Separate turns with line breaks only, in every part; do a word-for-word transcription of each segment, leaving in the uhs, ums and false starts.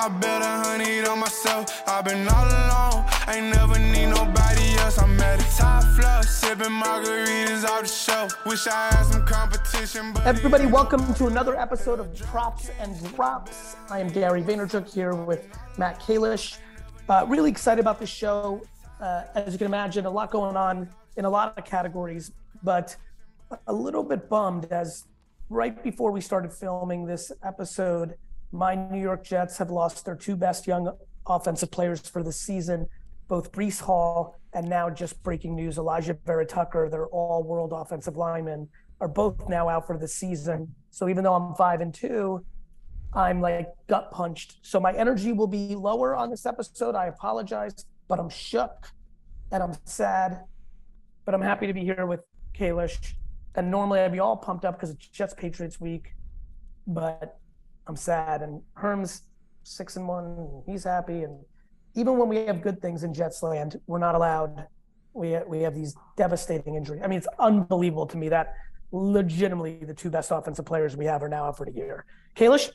I bet a hundred on myself. I've been all alone, ain't never need nobody else. I'm at the top floor, sipping margaritas off the shelf. Wish I had some competition, but
everybody, welcome to another episode of Props and Drops. I am Gary Vaynerchuk here with Matt Kalish. Uh, really excited about this show. Uh, as you can imagine, a lot going on in a lot of categories, but a little bit bummed as right before we started filming this episode, my New York Jets have lost their two best young offensive players for the season, both Breece Hall and now just breaking news, Alijah Vera-Tucker, their all-world offensive linemen, are both now out for the season. So even though I'm five and two, I'm like gut punched. So my energy will be lower on this episode. I apologize, but I'm shook and I'm sad, but I'm happy to be here with Kalish. And normally I'd be all pumped up because it's Jets Patriots week, but I'm sad. And Herm's six and one, and he's happy. And even when we have good things in Jets land, we're not allowed. We we have these devastating injuries. I mean, it's unbelievable to me that legitimately the two best offensive players we have are now out for the year. Kalish?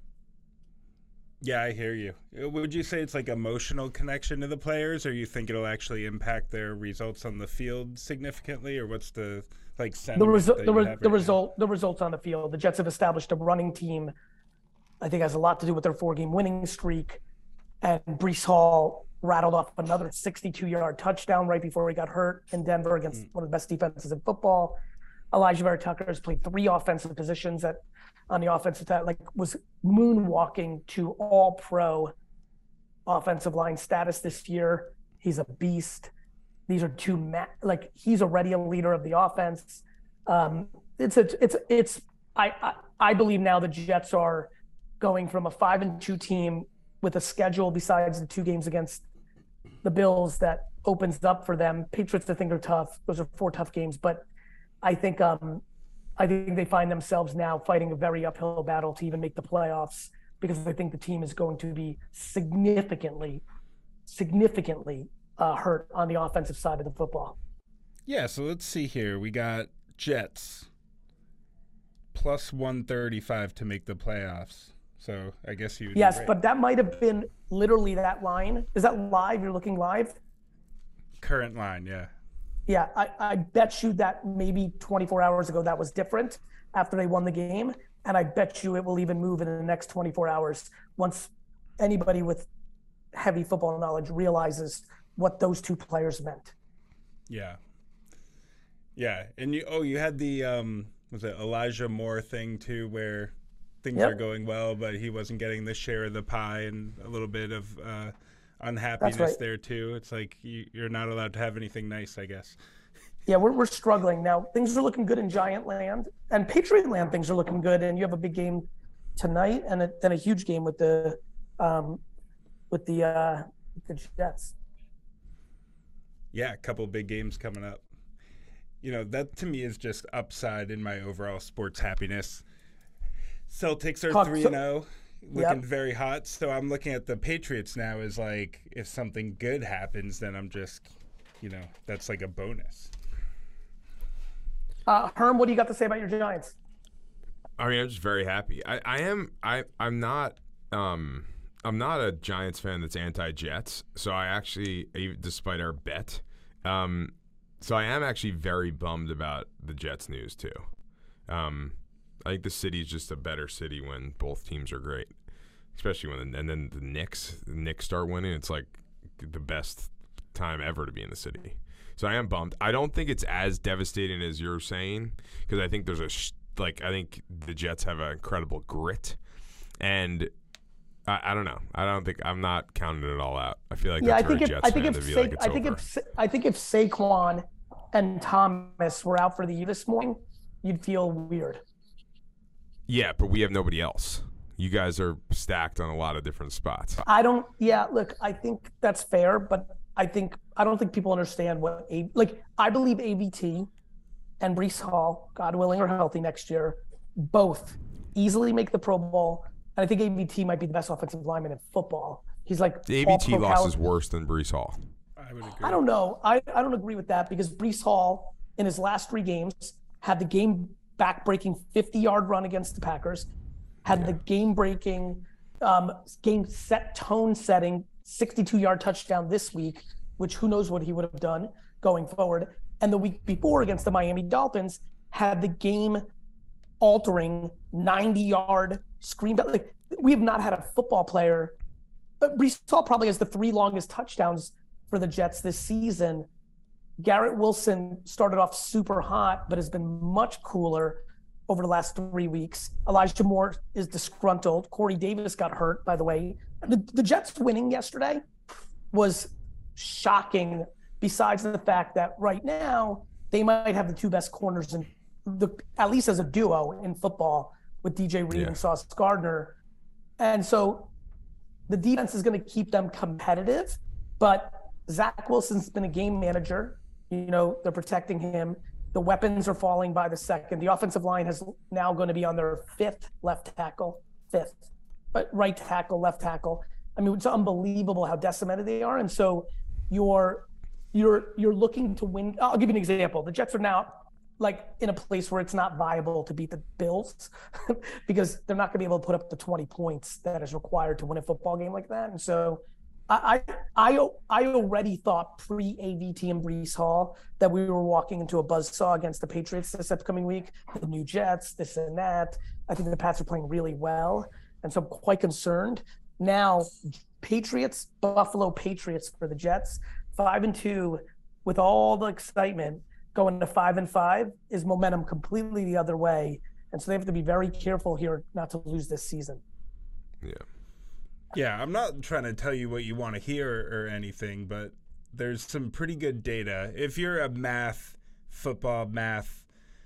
Yeah, I hear you. Would you say it's like emotional connection to the players, or you think it'll actually impact their results on the field significantly, or what's the like
the result? The, re-
right
the result. The results on the field. The Jets have established a running team. I think has a lot to do with their four-game winning streak, and Breece Hall rattled off another sixty-two-yard touchdown right before he got hurt in Denver against mm. one of the best defenses in football. Alijah Vera-Tucker has played three offensive positions at on the offensive side, like was moonwalking to all pro offensive line status this year. He's a beast. These are two, ma- like he's already a leader of the offense. Um, it's, a, it's, it's, I, I, I believe now the Jets are going from a five and two team with a schedule besides the two games against the Bills that opens up for them. Patriots, I think, are tough. Those are four tough games, but I think, um, I think they find themselves now fighting a very uphill battle to even make the playoffs because I think the team is going to be significantly, significantly uh, hurt on the offensive side of the football.
Yeah, so let's see here. We got Jets plus one thirty-five to make the playoffs. So I guess you would
Yes,
right.
But that might have been literally that line. Is that live? You're looking live?
Current line, yeah.
Yeah, I, I bet you that maybe twenty-four hours ago that was different after they won the game. And I bet you it will even move in the next twenty-four hours once anybody with heavy football knowledge realizes what those two players meant.
Yeah. Yeah. And you, oh, you had the, um, was it Elijah Moore thing too, where things yep. are going well, but he wasn't getting the share of the pie and a little bit of, uh, unhappiness right. there too. It's like you, you're not allowed to have anything nice, I guess.
Yeah, we're we're struggling now. Things are looking good in Giant Land and Patriot Land. Things are looking good, and you have a big game tonight, and a, then a huge game with the um, with the uh, the Jets.
Yeah, a couple big games coming up. You know, that to me is just upside in my overall sports happiness. Celtics are three and zero. Looking yep. very hot. So I'm looking at the Patriots now as like, if something good happens, then I'm just, you know, that's like a bonus.
Uh, Herm, what do you got to say about your Giants?
I mean, I'm just very happy. I, I am, I, I'm not, um, I'm not a Giants fan that's anti-Jets. So I actually, despite our bet, um, so I am actually very bummed about the Jets news too. Um, I think the city is just a better city when both teams are great, especially when and then the Knicks, the Knicks start winning. It's like the best time ever to be in the city. So I am bummed. I don't think it's as devastating as you're saying because I think there's a sh- like I think the Jets have an incredible grit, and I, I don't know. I don't think I'm not counting it all out. I feel like
yeah,
that's
I think
for a
if,
Jets
I think
fan
if
to be
Sa-
like it's
I think
over.
if I think if Saquon and Thomas were out for the year this morning, you'd feel weird.
Yeah, but we have nobody else. You guys are stacked on a lot of different spots.
I don't. Yeah, look, I think that's fair, but I think I don't think people understand what a like. I believe A V T and Breece Hall, God willing, are healthy next year. Both easily make the Pro Bowl, and I think A V T might be the best offensive lineman in football. He's like
the A V T loss is worse than Breece Hall.
I would agree.
I don't know. I, I don't agree with that because Breece Hall in his last three games had the game back-breaking fifty-yard run against the Packers, had yeah. the game-breaking um, game set tone setting sixty-two yard touchdown this week, which who knows what he would have done going forward. And the week before against the Miami Dolphins had the game altering ninety yard screen. Like, we have not had a football player, but Breece Hall probably has the three longest touchdowns for the Jets this season. Garrett Wilson started off super hot, but has been much cooler over the last three weeks. Elijah Moore is disgruntled. Corey Davis got hurt, by the way. The, the Jets winning yesterday was shocking, besides the fact that right now they might have the two best corners in the, at least as a duo in football, with D J Reed
Yeah.
and Sauce Gardner. And so the defense is going to keep them competitive, but Zach Wilson's been a game manager. You know, they're protecting him. The weapons are falling by the second. The offensive line is now going to be on their fifth left tackle, fifth, but right tackle, left tackle. I mean, it's unbelievable how decimated they are. And so you're you're you're looking to win. I'll give you an example. The Jets are now like in a place where it's not viable to beat the Bills because they're not going to be able to put up the twenty points that is required to win a football game like that. And so I I I, I already thought pre-A V T and Breece Hall that we were walking into a buzzsaw against the Patriots this upcoming week, the new Jets, this and that. I think the Pats are playing really well, and so I'm quite concerned. Now, Patriots, Buffalo Patriots for the Jets, five and two, with all the excitement. Going to five and five is momentum completely the other way, and so they have to be very careful here not to lose this season.
Yeah.
Yeah, I'm not trying to tell you what you want to hear or anything, but there's some pretty good data. If you're a math, football math,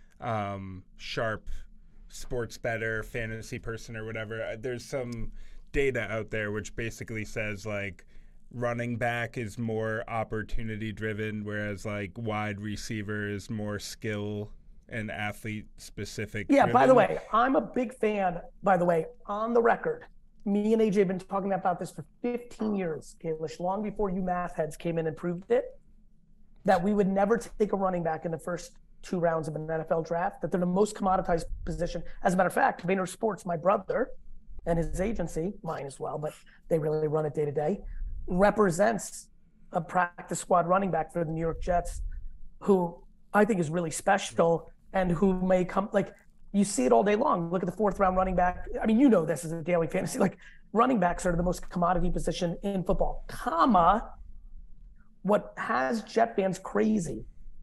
um, sharp, sports bettor, fantasy person or whatever, there's some data out there which basically says, like, running back is more opportunity driven, whereas, like, wide receiver is more skill and athlete specific.
Yeah,
driven.
by the way, I'm a big fan, by the way, on the record. Me and A J have been talking about this for fifteen years, Kalish, long before you math heads came in and proved it, that we would never take a running back in the first two rounds of an N F L draft, that they're the most commoditized position. As a matter of fact, Vayner Sports, my brother, and his agency, mine as well, but they really run it day to day, represents a practice squad running back for the New York Jets, who I think is really special and who may come, like, you see it all day long. Look at the fourth round running back. I mean, you know this is a daily fantasy. Like, running backs are the most commodity position in football, comma, what has Jet fans crazy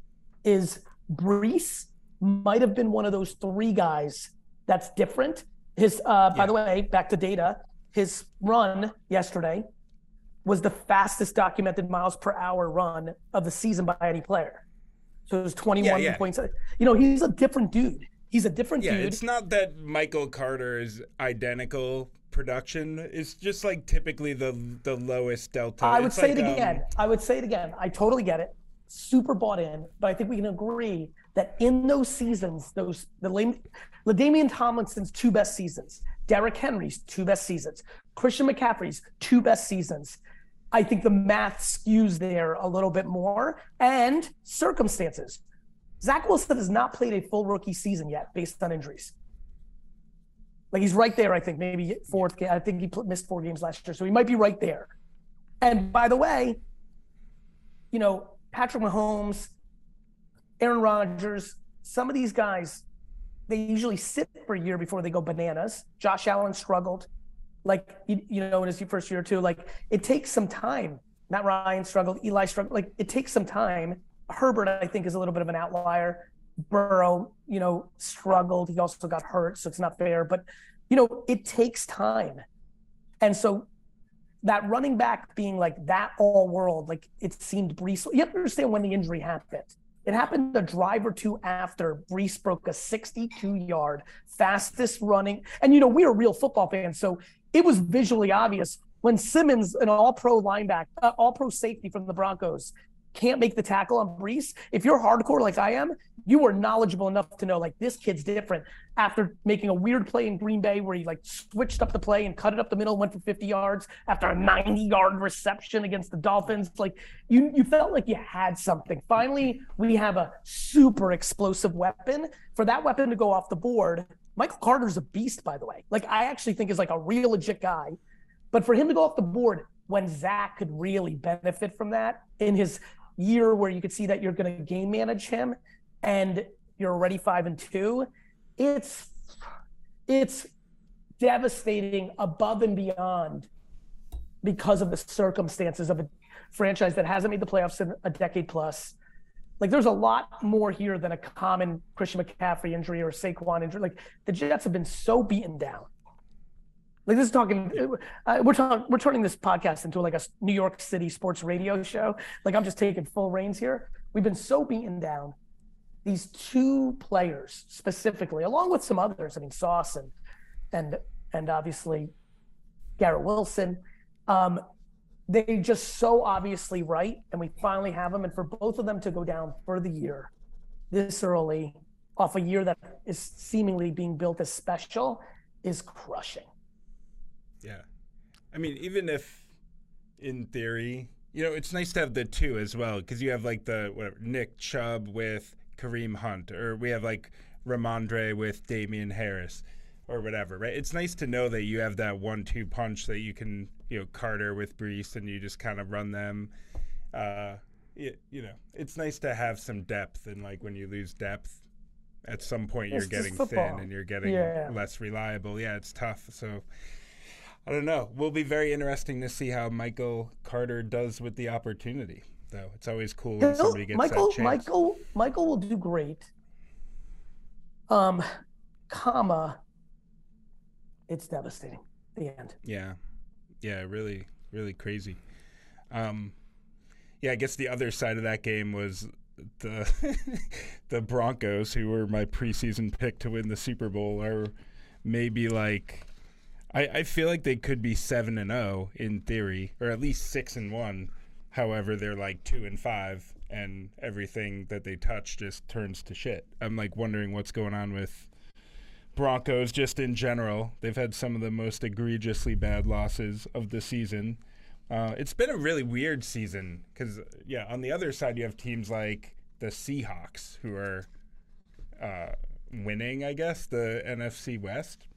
is Breece might have been one of those three guys that's different. His, uh, by
Yeah.
the way, back to data, his run yesterday was the fastest documented miles per hour run of the season by any player. So it was twenty-one
Yeah, yeah.
points. You know, he's a different dude. He's a different
Yeah,
dude.
it's not that Michael Carter is identical production. It's just like typically the the lowest delta.
I would
It's
say
like,
it
um,
again. I would say it again. I totally get it. Super bought in, but I think we can agree that in those seasons, those the lame, LaDainian Tomlinson's two best seasons, Derrick Henry's two best seasons, Christian McCaffrey's two best seasons, I think the math skews there a little bit more, and circumstances. Zach Wilson has not played a full rookie season yet based on injuries. Like, he's right there, I think, maybe fourth game. I think he missed four games last year, so he might be right there. And by the way, you know, Patrick Mahomes, Aaron Rodgers, some of these guys, they usually sit for a year before they go bananas. Josh Allen struggled, like, you, you know, in his first year or two. Like, it takes some time. Matt Ryan struggled. Eli struggled. Like, it takes some time. Herbert, I think, is a little bit of an outlier. Burrow, you know, struggled. He also got hurt, so it's not fair. But, you know, it takes time. And so that running back being like that all world, like it seemed Breece, you have to understand when the injury happened. It happened a drive or two after Breece broke a sixty-two yard fastest running. And, you know, we are real football fans, so it was visually obvious when Simmons, an all-pro linebacker, uh, all-pro safety from the Broncos, can't make the tackle on Breece. If you're hardcore like I am, you are knowledgeable enough to know, like, this kid's different. After making a weird play in Green Bay where he, like, switched up the play and cut it up the middle, went for fifty yards after a ninety yard reception against the Dolphins, like, you you felt like you had something. Finally, we have a super explosive weapon. For that weapon to go off the board, Michael Carter's a beast, by the way. Like, I actually think is like a real legit guy. But for him to go off the board when Zach could really benefit from that in his year where you could see that you're going to game manage him and you're already five and two, it's it's devastating above and beyond because of the circumstances of a franchise that hasn't made the playoffs in a decade plus. Like, there's a lot more here than a common Christian McCaffrey injury or Saquon injury. Like, the Jets have been so beaten down. Like, this is talking, uh, we're talking, we're turning this podcast into like a New York City sports radio show. Like, I'm just taking full reins here. We've been so beaten down. These two players specifically, along with some others, I mean, Sauce and and and obviously Garrett Wilson, um, they just so obviously right, and we finally have them. And for both of them to go down for the year this early, off a year that is seemingly being built as special, is crushing.
Yeah. I mean, even if in theory, you know, it's nice to have the two as well, because you have like the whatever, Nick Chubb with Kareem Hunt, or we have like Ramondre with Damian Harris or whatever, right? It's nice to know that you have that one two punch that you can, you know, Carter with Breece, and you just kind of run them. Uh, you, you know, it's nice to have some depth, and like when you lose depth, at some point
It's
you're getting
just
thin
football.
and you're getting
Yeah.
less reliable. Yeah, it's tough. So I don't know. Will be very interesting to see how Michael Carter does with the opportunity, though. It's always cool when
He'll-
somebody gets
Michael,
that chance.
Michael, Michael will do great. Um, comma, it's devastating. The end.
Yeah. Yeah, really, really crazy. Um, yeah, I guess the other side of that game was the the Broncos, who were my preseason pick to win the Super Bowl, are maybe like I, I feel like they could be seven and zero in theory, or at least six and one. However, they're like two and five, and everything that they touch just turns to shit. I'm like wondering what's going on with Broncos just in general. They've had some of the most egregiously bad losses of the season. Uh, it's been a really weird season because, yeah, on the other side you have teams like the Seahawks who are uh, winning, I guess, the N F C West.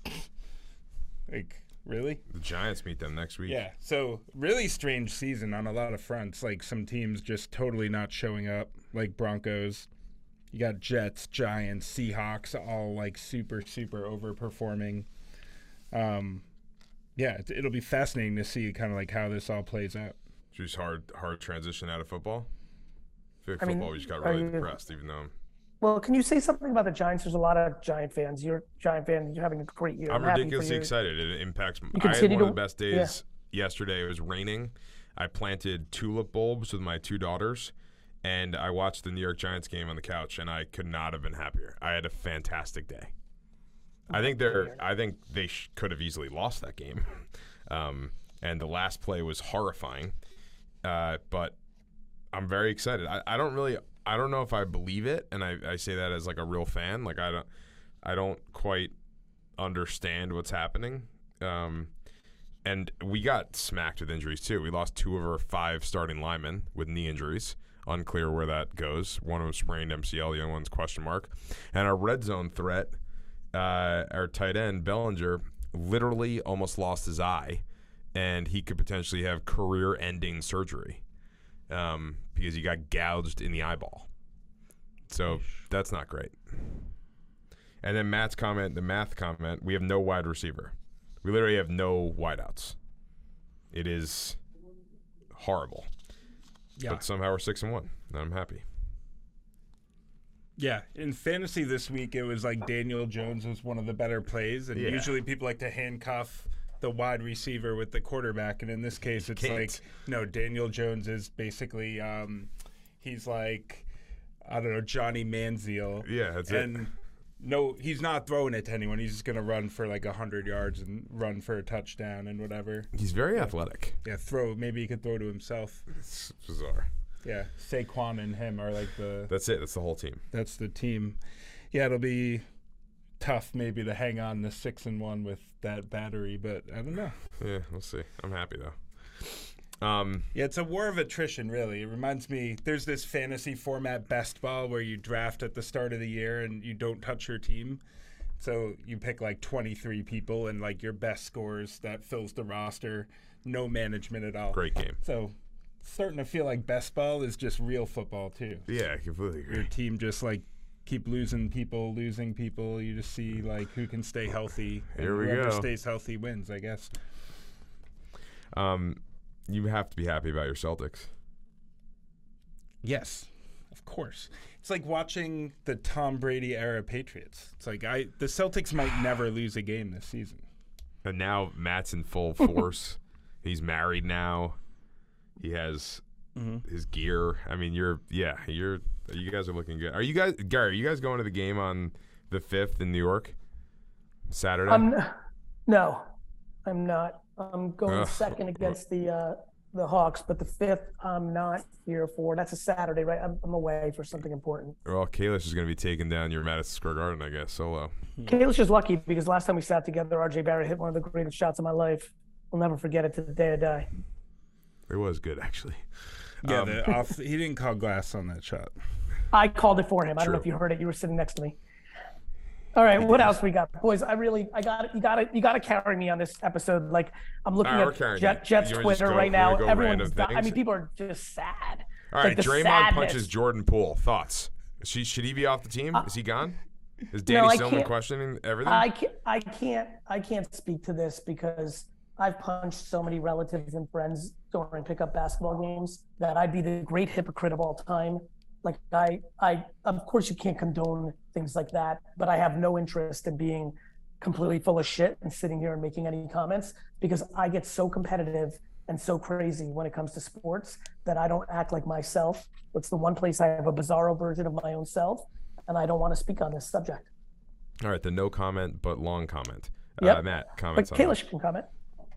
Like, really?
The Giants meet them next week.
Yeah, so really strange season on a lot of fronts. Like some teams just totally not showing up, like Broncos. You got Jets, Giants, Seahawks, all like super, super overperforming. Um, yeah, it, it'll be fascinating to see kind of like how this all plays out.
Just hard, hard transition out of football. I feel like
I mean,
football, we just got
are
really
you-
depressed, even though
Well, can you say something about the Giants? There's a lot of Giant fans. You're a Giant fan. You're having a great year.
I'm
happy for
ridiculously
you.
excited. It impacts.
You
I had
continue
one of
to-
the best days yesterday. It was raining. I planted tulip bulbs with my two daughters, and I watched the New York Giants game on the couch, and I could not have been happier. I had a fantastic day. I think they're. I think they sh- could have easily lost that game, um, and the last play was horrifying. Uh, but I'm very excited. I, I don't really. I don't know if I believe it, and I, I say that as like a real fan. Like I don't. I don't quite understand what's happening. Um, and we got smacked with injuries too. We lost two of our five starting linemen with knee injuries. Unclear where that goes. One of them sprained M C L, the other one's question mark. And our red zone threat, uh, our tight end Bellinger, literally almost lost his eye, and he could potentially have career-ending surgery um, because he got gouged in the eyeball. So that's not great. And then Matt's comment, the math comment, we have no wide receiver. We literally have no wideouts. It is horrible.
Yeah.
But somehow we're six and one. And I'm happy.
Yeah, in fantasy this week, it was like Daniel Jones was one of the better plays, and
Yeah.
usually people like to handcuff the wide receiver with the quarterback, and in this case, it's
Can't.
like, no, Daniel Jones is basically, um, he's like, I don't know, Johnny Manziel.
Yeah, that's it.
and no, he's not throwing it to anyone. He's just going to run for like one hundred yards and run for a touchdown and whatever.
He's very athletic.
Yeah, throw. Maybe he could throw to himself.
It's bizarre.
Yeah, Saquon and him are like the...
That's it. That's the whole team.
That's the team. Yeah, it'll be tough maybe to hang on to six and one with that battery, but I don't know.
Yeah, we'll see. I'm happy, though. Um,
Yeah, it's a war of attrition, really. It reminds me, there's this fantasy format best ball where you draft at the start of the year and you don't touch your team. So you pick like twenty-three people and like your best scores that fills the roster, no management at all.
Great game.
So starting to feel like best ball is just real football too.
Yeah, I completely agree.
Your team just like keep losing people, losing people. You just see like who can stay healthy.
Here
and
we
whoever
go.
stays healthy wins, I guess.
Um, you have to be happy about your Celtics.
Yes, of course. It's like watching the Tom Brady era Patriots. It's like I the Celtics might never lose a game this season.
And now Matt's in full force. He's married now. He has mm-hmm. his gear. I mean, you're yeah, you're you guys are looking good. Are you guys, Gary? Are you guys going to the game on the fifth in New York, Saturday?
Um, no, I'm not. I'm going uh, second against the uh, the Hawks, but the fifth I'm not here for. That's a Saturday, right? I'm, I'm away for something important.
Well, Kalish is going to be taking down your Madison Square Garden, I guess, solo.
Kalish is lucky because last time we sat together, R J Barrett hit one of the greatest shots of my life. I'll never forget it to the day I die.
It was good, actually.
Yeah,
um,
the off, he didn't call glass on that shot.
I called it for him. I
True.
don't know if you heard it. You were sitting next to me. All right, what else we got, boys? I really, I got, you got to, you got to carry me on this episode. Like I'm looking
right,
at Jet, Jets Twitter go, right now. Everyone's, I mean, people are just sad.
All right,
like
Draymond
sadness.
punches Jordan Poole. Thoughts? She, should he be off the team? Uh, Is he gone? Is Danny
no,
Stillman questioning everything?
I can't, I can't, I can't speak to this because I've punched so many relatives and friends during pickup basketball games that I'd be the great hypocrite of all time. Like I, I, of course you can't condone things like that, but I have no interest in being completely full of shit and sitting here and making any comments because I get so competitive and so crazy when it comes to sports that I don't act like myself. It's the one place I have a bizarro version of my own self, and I don't want to speak on this subject.
All right, the no comment but long comment.
Yep.
Uh, Matt, comments
but
on
Kalish
that.
can comment.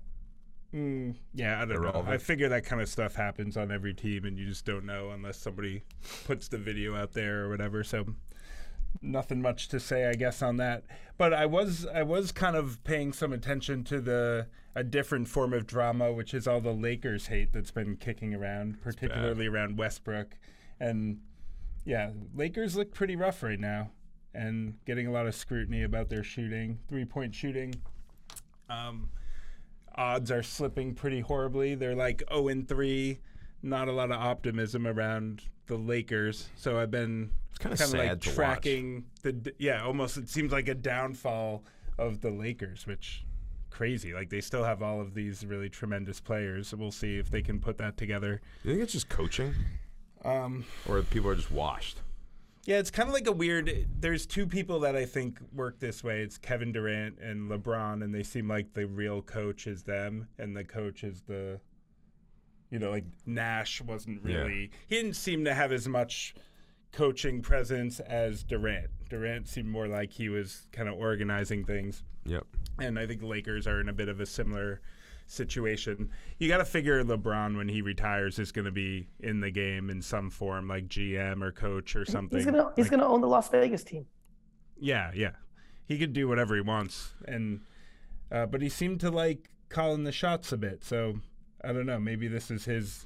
Mm, yeah, I don't Irrelevant. know. I figure that kind of stuff happens on every team, and you just don't know unless somebody puts the video out there or whatever. So, nothing much to say, I guess, on that. But I was, I was kind of paying some attention to the a different form of drama, which is all the Lakers hate that's been kicking around, particularly around Westbrook. And yeah, Lakers look pretty rough right now, and getting a lot of scrutiny about their shooting, three-point shooting. Um. Odds are slipping pretty horribly. They're like oh and three. Not a lot of optimism around the Lakers. So I've been
kind of
like tracking the yeah, almost it seems like a downfall of the Lakers, which crazy. Like they still have all of these really tremendous players. So we'll see if they can put that together.
Do you think it's just coaching?
Um,
or people are just washed?
Yeah, it's kind of like a weird – there's two people that I think work this way. It's Kevin Durant and LeBron, and they seem like the real coach is them, and the coach is the – you know, like Nash wasn't really yeah. – he didn't seem to have as much coaching presence as Durant. Durant seemed more like he was kind of organizing things.
Yep.
And I think the Lakers are in a bit of a similar – situation. You got to figure LeBron when he retires is going to be in the game in some form, like G M or coach or something.
He's gonna
like,
he's gonna own the Las Vegas team.
Yeah, yeah, he could do whatever he wants, and uh, but he seemed to like calling the shots a bit. So I don't know. Maybe this is his,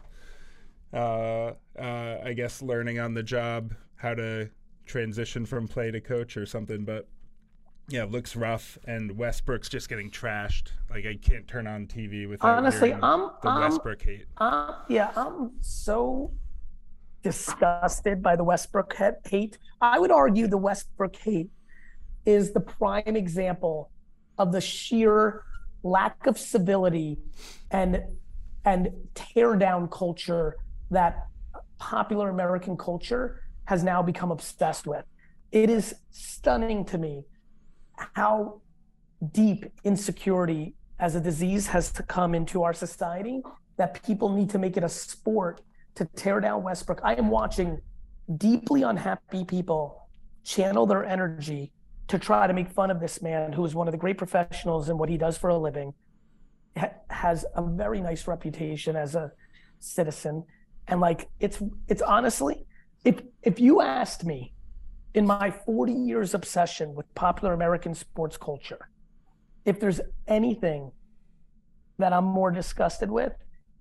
uh, uh, I guess, learning on the job how to transition from play to coach or something. But yeah, it looks rough, and Westbrook's just getting trashed. Like I can't turn on T V without
honestly,
hearing
I'm
the
I'm,
Westbrook hate.
Uh, yeah, I'm so disgusted by the Westbrook hate. I would argue the Westbrook hate is the prime example of the sheer lack of civility and and tear down culture that popular American culture has now become obsessed with. It is stunning to me how deep insecurity as a disease has to come into our society that people need to make it a sport to tear down Westbrook. I am watching deeply unhappy people channel their energy to try to make fun of this man who is one of the great professionals in what he does for a living, ha- has a very nice reputation as a citizen. And like, it's, it's honestly, if, if you asked me, in my forty years obsession with popular American sports culture, if there's anything that I'm more disgusted with,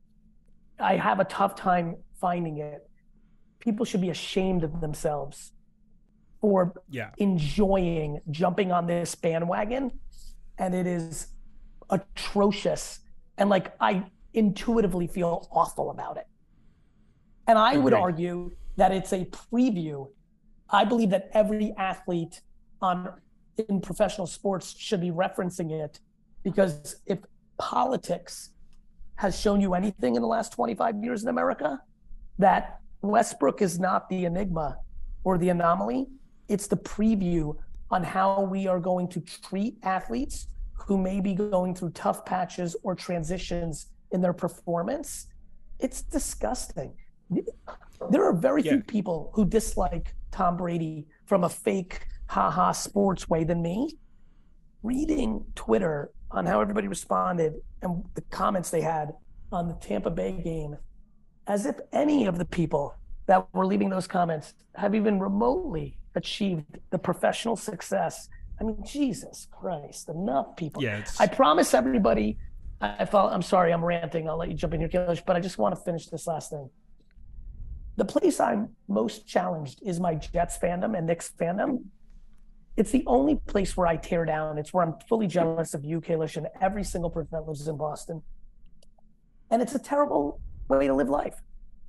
I have a tough time finding it. People should be ashamed of themselves for
yeah.
enjoying jumping on this bandwagon, and it is atrocious. And like, I intuitively feel awful about it. And I would
Agreed.
argue that it's a preview. I believe that every athlete on in professional sports should be referencing it, because if politics has shown you anything in the last twenty-five years in America, that Westbrook is not the enigma or the anomaly. It's the preview on how we are going to treat athletes who may be going through tough patches or transitions in their performance. It's disgusting. There are very
Yeah.
few people who dislike Tom Brady from a fake ha-ha sports way than me. Reading Twitter on how everybody responded and the comments they had on the Tampa Bay game, as if any of the people that were leaving those comments have even remotely achieved the professional success. I mean, Jesus Christ, enough people.
Yeah, it's-
I promise everybody, I felt, I'm sorry, I'm ranting. I'll let you jump in here, Kailash, but I just want to finish this last thing. The place I'm most challenged is my Jets fandom and Knicks fandom. It's the only place where I tear down. It's where I'm fully jealous of you, Kailash, and every single person that lives in Boston. And it's a terrible way to live life.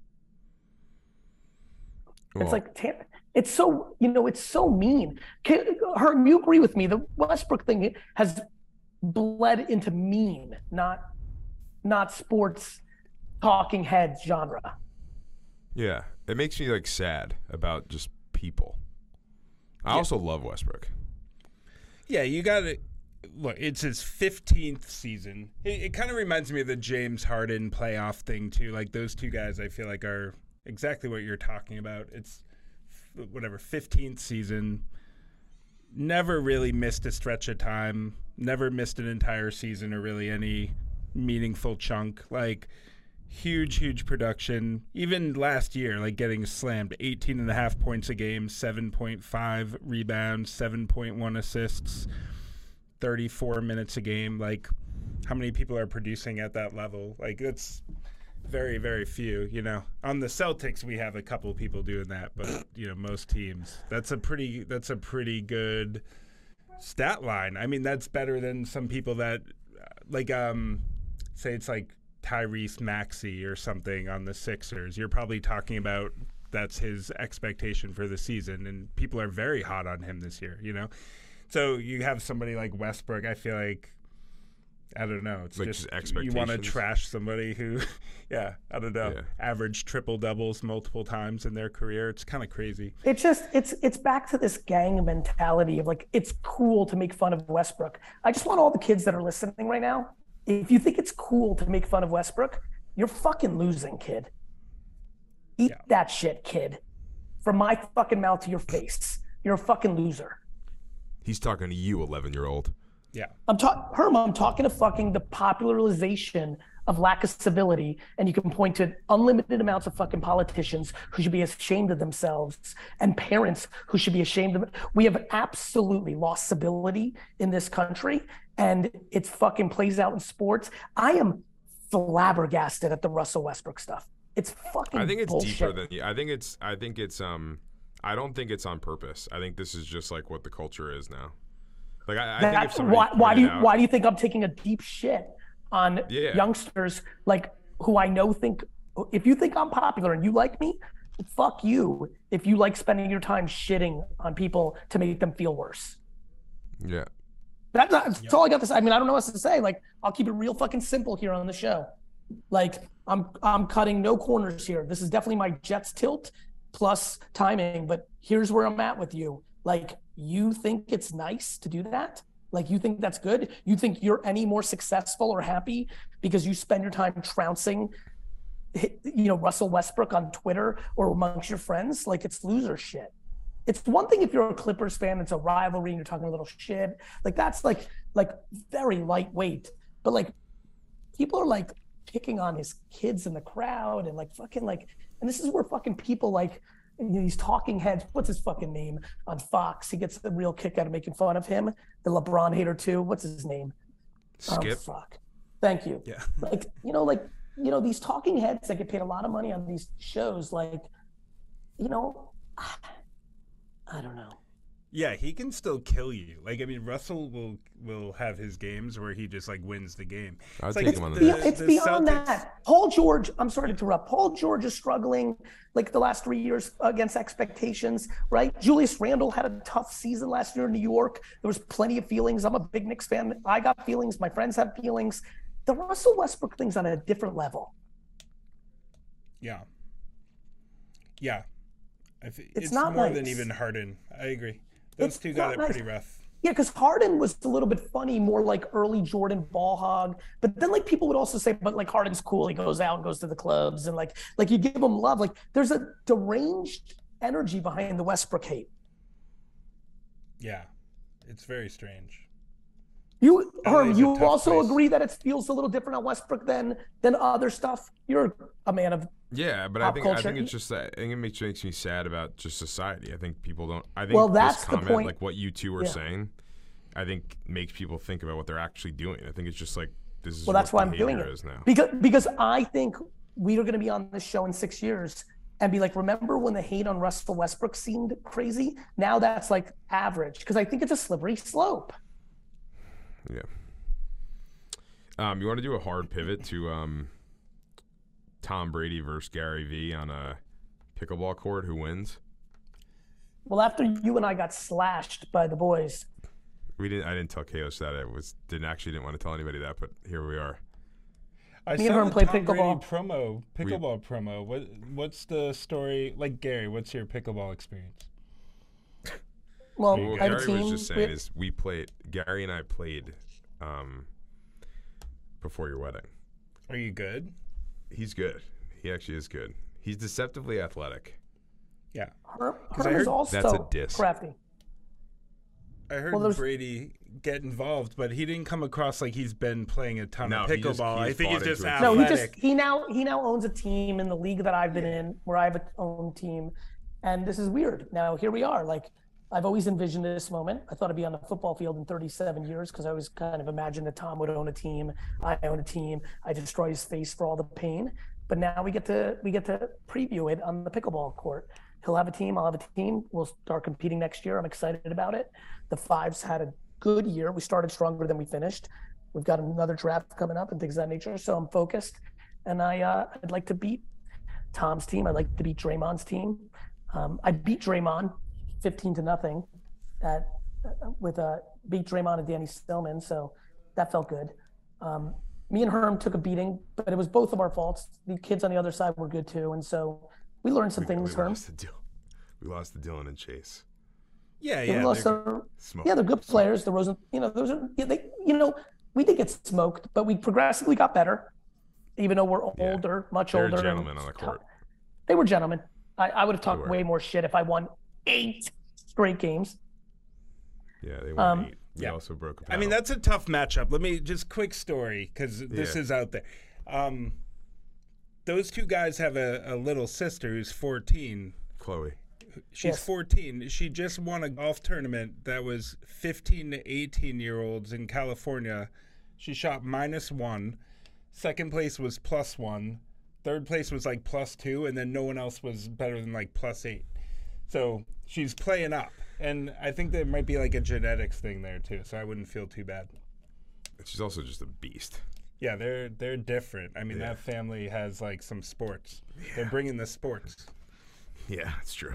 Well,
It's like, it's so, you know, it's so mean. Can, Herm, you agree with me? The Westbrook thing has bled into mean, not, not sports talking heads genre.
yeah, it makes me like sad about just people. I
Yeah.
also love Westbrook.
Yeah, you got to look. It's his fifteenth season. It, it kind of reminds me of the James Harden playoff thing too. Like those two guys, I feel like are exactly what you're talking about. It's f- whatever fifteenth season. Never really missed a stretch of time. Never missed an entire season or really any meaningful chunk. Like huge, huge production. Even last year, like getting slammed, eighteen and a half points a game, seven point five rebounds, seven point one assists, thirty-four minutes a game. Like, how many people are producing at that level? Like, it's very, very few, you know. On the Celtics, we have a couple people doing that, but, you know, most teams. That's a pretty, that's a pretty good stat line. I mean, that's better than some people that, like, um, say it's like Tyrese Maxey or something on the Sixers. You're probably talking about that's his expectation for the season, and people are very hot on him this year, you know? So you have somebody like Westbrook, I feel like, I don't know. It's
Like
just,
just
you want to
expectations.
trash somebody who, yeah, I don't know,
Yeah.
average triple doubles multiple times in their career. It's kind of crazy.
It's just, it's it's back to this gang mentality of like, it's cool to make fun of Westbrook. I just want all the kids that are listening right now, if you think it's cool to make fun of Westbrook, you're fucking losing, kid. Eat
Yeah.
that shit, kid. From my fucking mouth to your face. You're a fucking loser.
He's talking to you, eleven-year-old.
Yeah.
I'm talking, Herm, I'm talking to fucking the popularization of lack of civility, and you can point to unlimited amounts of fucking politicians who should be ashamed of themselves and parents who should be ashamed of it. We have absolutely lost civility in this country, and it's fucking plays out in sports. I am flabbergasted at the Russell Westbrook stuff. It's fucking
I think it's
bullshit.
deeper than I think it's. I think it's. Um, I don't think it's on purpose. I think this is just like what the culture is now. Like I, I think if
That-
somebody
why, why do you
pointed out-
why do you think I'm taking a deep shit on
Yeah.
youngsters like who I know think if you think I'm popular and you like me, fuck you if you like spending your time shitting on people to make them feel worse.
Yeah.
That's, not, that's all I got to say. I mean, I don't know what else to say. Like, I'll keep it real fucking simple here on the show. Like, I'm I'm cutting no corners here. This is definitely my Jets tilt plus timing, but here's where I'm at with you. Like, you think it's nice to do that? Like, you think that's good? You think you're any more successful or happy because you spend your time trouncing, you know, Russell Westbrook on Twitter or amongst your friends? Like, it's loser shit. It's one thing if you're a Clippers fan, it's a rivalry and you're talking a little shit. Like, that's like, like very lightweight. But like, people are like picking on his kids in the crowd and like fucking like, and this is where fucking people like, you know, these talking heads, what's his fucking name on Fox? He gets the real kick out of making fun of him. The LeBron hater too. What's his name?
Skip.
Oh, fuck. Thank you.
Yeah.
Like, you know, like, you know, these talking heads that get paid a lot of money on these shows, like, you know, I don't know.
Yeah, he can still kill you. Like, I mean, Russell will will have his games where he just, like, wins the game.
I'd
It's
take
like
him on the
the-
Nets.
It's
the
beyond
Celtics-
that. Paul George, I'm sorry to interrupt. Paul George is struggling like the last three years against expectations, right? Julius Randle had a tough season last year in New York. There was plenty of feelings. I'm a big Knicks fan. I got feelings. My friends have feelings. The Russell Westbrook thing's on a different level.
Yeah. Yeah. I th-
It's
it's
not
more
nice.
than even Harden. I agree. Those
It's
two got
not
it
nice.
pretty rough.
Yeah, because Harden was a little bit funny, more like early Jordan ball hog. But then like people would also say, but like Harden's cool. He goes out and goes to the clubs and like like you give him love. Like there's a deranged energy behind the Westbrook hate.
Yeah. It's very strange.
You,
L A
Herm,
is a
you
tough
also
place.
agree that it feels a little different on Westbrook than than other stuff. You're a man of
Yeah, but I
pop
think I
culture.
think it's just that I think it makes makes me sad about just society. I think people don't. I think
Well,
this
that's the
comment,
point.
like what you two were
Yeah.
saying, I think makes people think about what they're actually doing. I think it's just like this is
well, that's why
what
I'm doing
behavior
it
is now.
because because I think we are going to be on this show in six years and be like, remember when the hate on Russell Westbrook seemed crazy? Now that's like average because I think it's a slippery slope.
Yeah. Um, you want to do a hard pivot to um, Tom Brady versus Gary Vee on a pickleball court? Who wins?
Well, after you and I got slashed by the boys,
We didn't. I didn't tell Kaos that. I was didn't actually didn't want to tell anybody that, but here we are.
I
Me and
saw
Herm
the
play
Tom Brady
pickleball.
promo, pickleball promo. What what's the story? Like Gary, what's your pickleball experience?
well,
Well,
I have a
Gary
team.
was just
we-
saying is we played. Gary and I played um, before your wedding.
Are you good?
He's good. He actually is good. He's deceptively athletic.
Yeah.
Herm,
'Cause I
Herm is
heard-
also
That's a diss.
crafty.
I heard
Well, there's-
Brady get involved, but he didn't come across like he's been playing a ton
No,
of
he just-
pickleball.
he's
I think he's
bought
just
into it.
No,
athletic.
he just he now he now owns a team in the league that I've been in, where I have a own team, and this is weird. Now here we are. Like I've always envisioned this moment. I thought I'd be on the football field in thirty-seven years because I always kind of imagined that Tom would own a team. I own a team. I destroy his face for all the pain. But now we get to we get to preview it on the pickleball court. He'll have a team. I'll have a team. We'll start competing next year. I'm excited about it. The Fives had a good year. We started stronger than we finished. We've got another draft coming up and things of that nature. So I'm focused, and I uh, I'd like to beat Tom's team. I'd like to beat Draymond's team. Um, I beat Draymond fifteen to nothing at with uh, beat Draymond and Danny Stillman. So that felt good. Um, me and Herm took a beating, but it was both of our faults. The kids on the other side were good too, and so we learned some
We,
things.
we
Herm.
lost to Dil- We lost to Dylan and Chase.
Yeah,
Yeah,
yeah.
we lost
they're-
our-
Smoke.
yeah, they're good players. The Rosen, you know, those are, yeah, they, you know, we did get smoked, but we progressively got better, even though we're
Yeah.
older, much
They're
older. and
gentlemen on the court.
They were gentlemen. I, I would have talked
were.
way more shit if I won eight straight games.
Yeah, they won
Um,
eight. We
yeah.
also broke a
I mean,
paddle.
that's a tough matchup. Let me just quick story because this
Yeah.
is out there. Um, those two guys have a, a little sister who's fourteen.
Chloe.
She's
Yes.
fourteen. She just won a golf tournament that was fifteen to eighteen year olds in California. She shot minus one. Second place was plus one. Third place was like plus two, and then no one else was better than like plus eight. So she's playing up, and I think there might be like a genetics thing there too. So I wouldn't feel too bad.
She's also just a beast.
Yeah, they're they're different. I mean,
Yeah.
that family has like some sports. They're bringing the sports.
Yeah, it's true.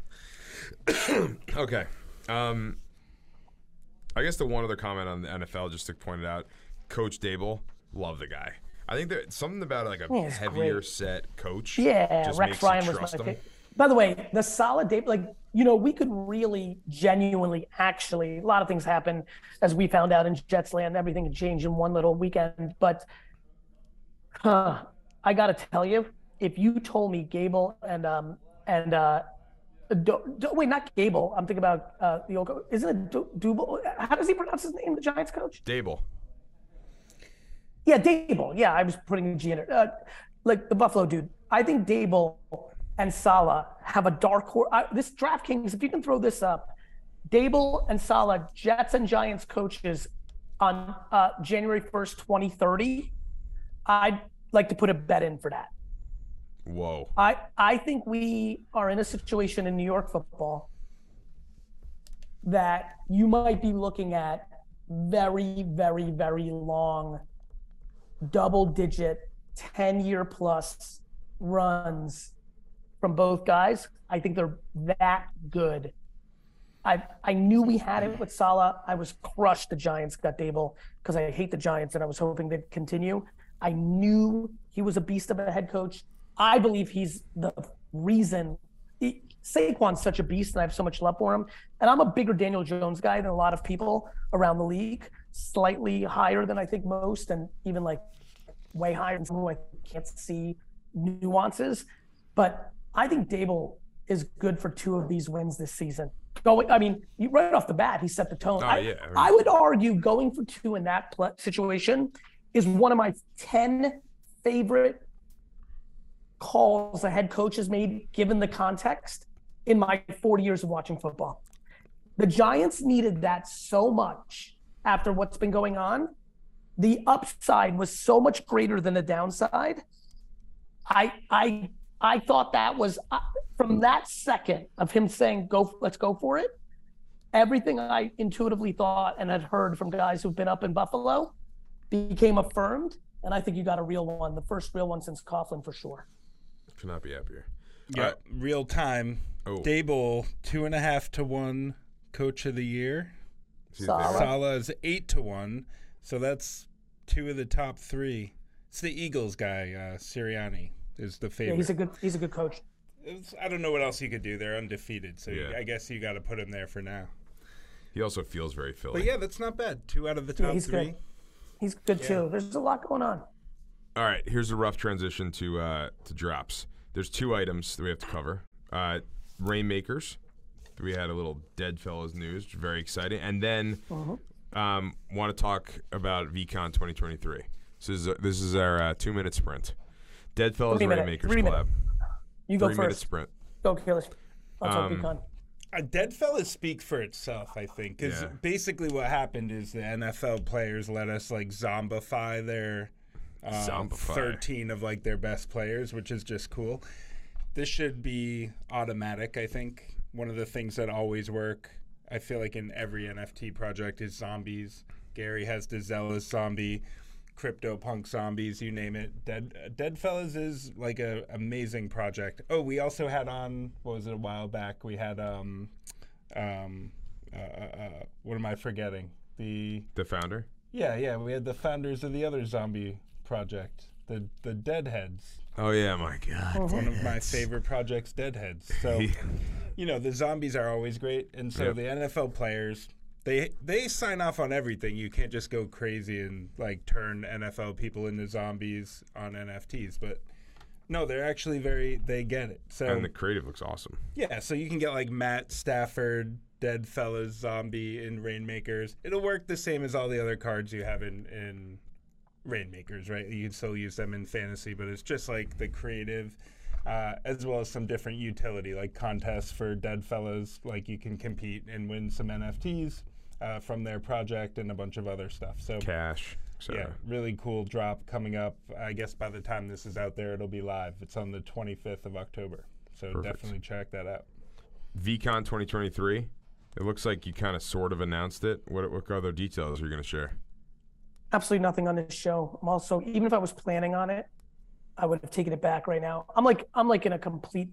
Okay. Um, I guess the one other comment on the N F L, just to point it out, Coach Dable, love the guy. I think there's something about like a
Yeah, he's
heavier
great.
set coach.
Yeah,
just
Rex
makes you
Ryan was my
trust him.
favorite. By the way, the solid day, like, you know, we could really genuinely, actually, a lot of things happen as we found out in Jets land, everything could change in one little weekend. But huh, I got to tell you, if you told me Gable and, um, and, uh, do, do, wait, not Gable. I'm thinking about uh, the old coach. Isn't it du- Duble? How does he pronounce his name, the Giants coach?
Dable.
Yeah, Dable. Yeah, I was putting G in it. Uh, like the Buffalo dude. I think Dable and Salah have a dark horse. I, this DraftKings, if you can throw this up, Dable and Salah, Jets and Giants coaches on uh, January first, twenty thirty. I'd like to put a bet in for that.
Whoa.
I, I think we are in a situation in New York football that you might be looking at very, very, very long double-digit ten-year plus runs from both guys. I think they're that good. I I knew we had it with Saleh. I was crushed the Giants got Dable because I hate the Giants and I was hoping they'd continue. I knew he was a beast of a head coach. I believe he's the reason. He, Saquon's such a beast and I have so much love for him. And I'm a bigger Daniel Jones guy than a lot of people around the league, slightly higher than I think most, and even like way higher than someone who I can't see nuances. But I think Dable is good for two of these wins this season. Going, I mean, right off the bat, he set the tone.
Oh,
I,
yeah. I, mean,
I would argue going for two in that pl- situation is one of my ten favorite calls a head coach has made, given the context, in my forty years of watching football. The Giants needed that so much after what's been going on. The upside was so much greater than the downside. I I I thought that was uh, from that second of him saying, "Go, let's go for it." Everything I intuitively thought and had heard from guys who've been up in Buffalo became affirmed, and I think you got a real one, the first real one since Coughlin for sure.
Could not be happier.
Yeah,
right.
Real time. Oh. Dable two and a half to one coach of the year.
Saleh.
Saleh is eight to one, so that's two of the top three. It's the Eagles guy, uh, Sirianni, is the favorite.
Yeah, he's a good he's a good coach.
It's, I don't know what else you could do. They're undefeated, so
Yeah.
you, I guess you got to put him there for now.
He also feels very Philly.
But yeah, that's not bad. Two out of the top
Yeah, he's
three.
good. He's good
Yeah.
too. There's a lot going on.
All right, here's a rough transition to uh, to drops. There's two items that we have to cover. Uh, Rainmakers. We had a little Dead Fellas news, very exciting. And then
Uh-huh.
um, want to talk about VCon twenty twenty-three. So this is, a, this is our uh, two-minute sprint. Dead Fellas
Three minute-
Rainmakers
three
collab.
minute. You go
Three-minute
first.
sprint.
Go, Kalish. I'll talk
Um,
Econ.
Uh, Dead Fellas speak for itself, I think, because
Yeah.
basically what happened is the N F L players let us like zombify their uh,
Zombify.
thirteen of like their best players, which is just cool. This should be automatic, I think. One of the things that always work, I feel like in every N F T project, is zombies. Gary has the Zealous zombie, CryptoPunk zombies, you name it. Dead uh, Dead Fellas is like a amazing project. Oh, we also had on, what was it, a while back? We had, um, um, uh, uh, uh, what am I forgetting? The
The founder?
yeah, yeah, we had the founders of the other zombie project, the the Deadheads.
Oh, yeah, my God.
One of my favorite projects, Deadheads. So, you know, the zombies are always great, and so
Yep.
the N F L players, they they sign off on everything. You can't just go crazy and like turn N F L people into zombies on N F Ts, but no, they're actually very they get it. So
And the creative looks awesome.
yeah, so you can get like Matt Stafford, Dead Fellas zombie in Rainmakers. It'll work the same as all the other cards you have in in Rainmakers, right? You can still use them in fantasy, but it's just like the creative, uh, as well as some different utility, like contests for Dead Fellas. Like you can compete and win some N F Ts uh, from their project and a bunch of other stuff. So
Cash, et cetera.
yeah, really cool drop coming up. I guess by the time this is out there, it'll be live. It's on the twenty-fifth of October. So
Perfect.
definitely check that out.
VCon twenty twenty-three. It looks like you kind of sort of announced it. What, what other details are you going to share?
Absolutely nothing on this show. I'm also, even if I was planning on it, I would have taken it back right now. I'm like, I'm like in a complete.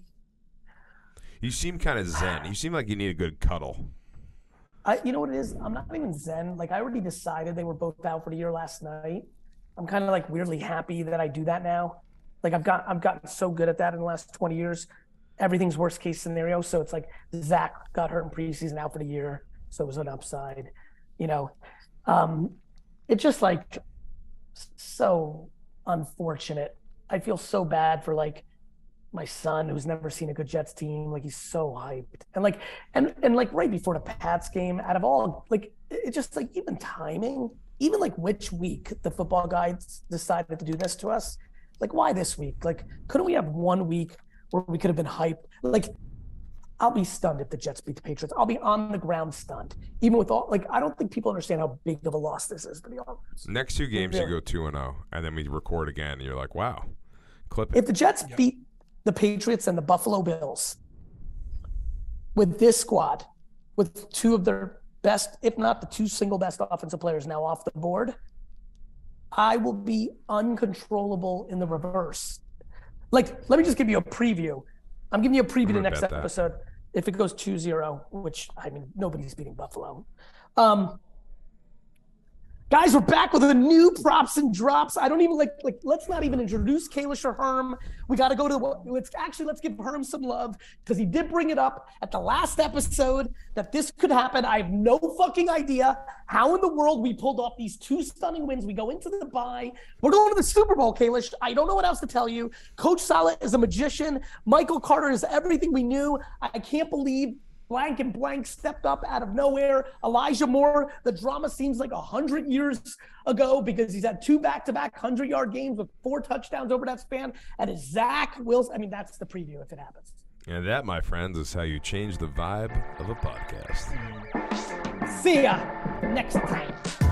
You seem kind of zen. You seem like you need a good cuddle.
I, you know what it is? I'm not even zen. Like I already decided they were both out for the year last night. I'm kind of like weirdly happy that I do that now. Like I've got, I've gotten so good at that in the last twenty years. Everything's worst case scenario. So it's like Zach got hurt in preseason, out for the year, so it was an upside. You know, um, it's just like so unfortunate. I feel so bad for like my son who's never seen a good Jets team. Like he's so hyped, and like and and like right before the Pats game, out of all like it just like even timing, even like which week the football guys decided to do this to us. Like why this week? Like couldn't we have one week where we could have been hyped? Like I'll be stunned if the Jets beat the Patriots. I'll be on the ground stunned, even with all like I don't think people understand how big of a loss this is to the offense.
Next two games,
Really?
you go two and zero, and then we record again, and you're like, "Wow, clip it."
If the Jets beat the Patriots and the Buffalo Bills with this squad, with two of their best, if not the two single best offensive players now off the board, I will be uncontrollable in the reverse. Like, let me just give you a preview. I'm giving you a preview to next episode. That. If it goes two zero, which, I mean, nobody's beating Buffalo. Um, guys, we're back with a new props and drops. I don't even like, like, let's not even introduce Kalish or Herm. We got to go to, the, let's actually, let's give Herm some love because he did bring it up at the last episode that this could happen. I have no fucking idea how in the world we pulled off these two stunning wins. We go into the bye. We're going to the Super Bowl, Kalish. I don't know what else to tell you. Coach Saleh is a magician. Michael Carter is everything we knew. I can't believe blank and blank stepped up out of nowhere. Elijah Moore, the drama seems like a hundred years ago because he's had two back-to-back hundred-yard games with four touchdowns over that span. And it's Zach Wilson. I mean, that's the preview if it happens.
And that, my friends, is how you change the vibe of a podcast.
See ya next time.